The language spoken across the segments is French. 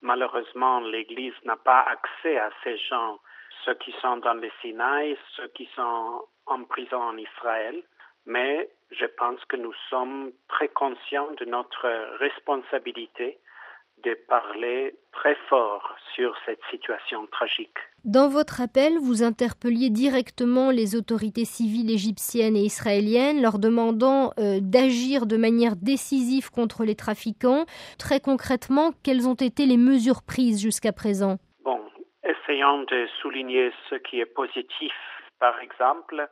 Malheureusement, l'Église n'a pas accès à ces gens, ceux qui sont dans le Sinaï, ceux qui sont en prison en Israël. Mais je pense que nous sommes très conscients de notre responsabilité de parler très fort sur cette situation tragique. Dans votre appel, vous interpelliez directement les autorités civiles égyptiennes et israéliennes, leur demandant d'agir de manière décisive contre les trafiquants. Très concrètement, quelles ont été les mesures prises jusqu'à présent? Essayons de souligner ce qui est positif. Par exemple,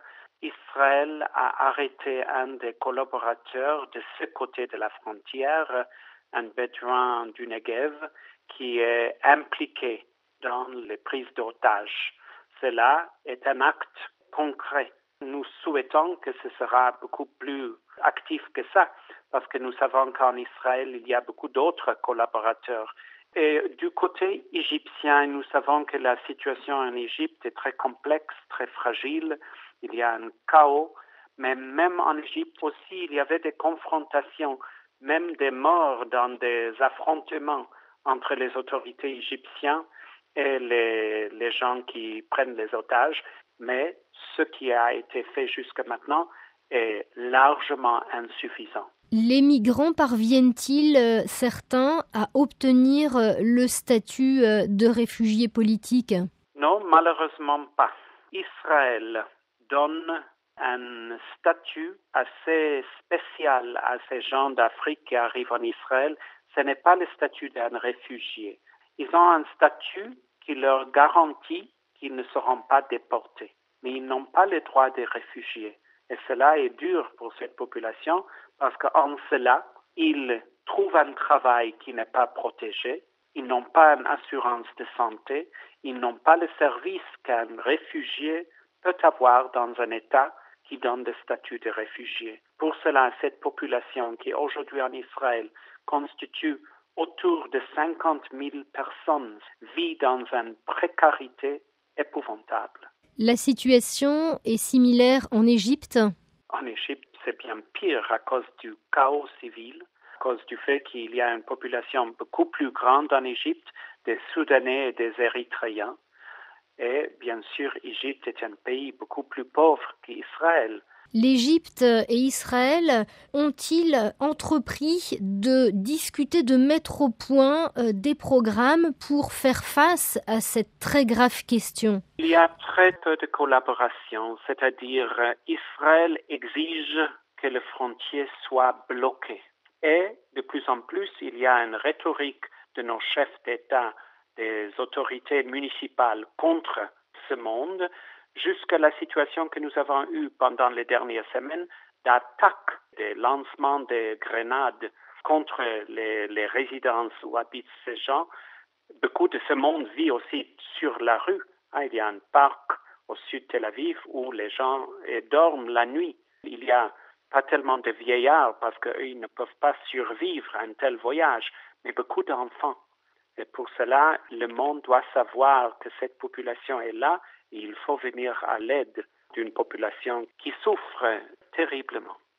Israël a arrêté un des collaborateurs de ce côté de la frontière, un bédouin du Negev, qui est impliqué dans les prises d'otages. Cela est un acte concret. Nous souhaitons que ce sera beaucoup plus actif que ça, parce que nous savons qu'en Israël, il y a beaucoup d'autres collaborateurs. Et du côté égyptien, nous savons que la situation en Égypte est très complexe, très fragile. Il y a un chaos, mais même en Égypte aussi, il y avait des confrontations, même des morts dans des affrontements entre les autorités égyptiennes et les gens qui prennent les otages. Mais ce qui a été fait jusqu'à maintenant est largement insuffisant. Les migrants parviennent-ils, certains, à obtenir le statut de réfugiés politiques? Non, malheureusement pas. Israël donne un statut assez spécial à ces gens d'Afrique qui arrivent en Israël. Ce n'est pas le statut d'un réfugié. Ils ont un statut qui leur garantit qu'ils ne seront pas déportés. Mais ils n'ont pas le droit des réfugiés. Et cela est dur pour cette population parce qu'en cela, ils trouvent un travail qui n'est pas protégé. Ils n'ont pas une assurance de santé. Ils n'ont pas le service qu'un réfugié peut avoir dans un État qui donne le statut de réfugié. Pour cela, cette population qui aujourd'hui en Israël constitue autour de 50 000 personnes vit dans une précarité épouvantable. La situation est similaire en Égypte? En Égypte, c'est bien pire à cause du chaos civil, à cause du fait qu'il y a une population beaucoup plus grande en Égypte, des Soudanais et des Érythréens. Et bien sûr, l'Égypte est un pays beaucoup plus pauvre qu'Israël. L'Égypte et Israël ont-ils entrepris de discuter, de mettre au point des programmes pour faire face à cette très grave question? Il y a très peu de collaboration, c'est-à-dire Israël exige que les frontières soient bloquées. Et de plus en plus, il y a une rhétorique de nos chefs d'État, des autorités municipales contre ce monde, jusqu'à la situation que nous avons eue pendant les dernières semaines d'attaque, des lancements de grenades contre les résidences où habitent ces gens. Beaucoup de ce monde vit aussi sur la rue. Il y a un parc au sud de Tel Aviv où les gens dorment la nuit. Il n'y a pas tellement de vieillards parce qu'ils ne peuvent pas survivre à un tel voyage, mais beaucoup d'enfants. Et pour cela, le monde doit savoir que cette population est là et il faut venir à l'aide d'une population qui souffre terriblement.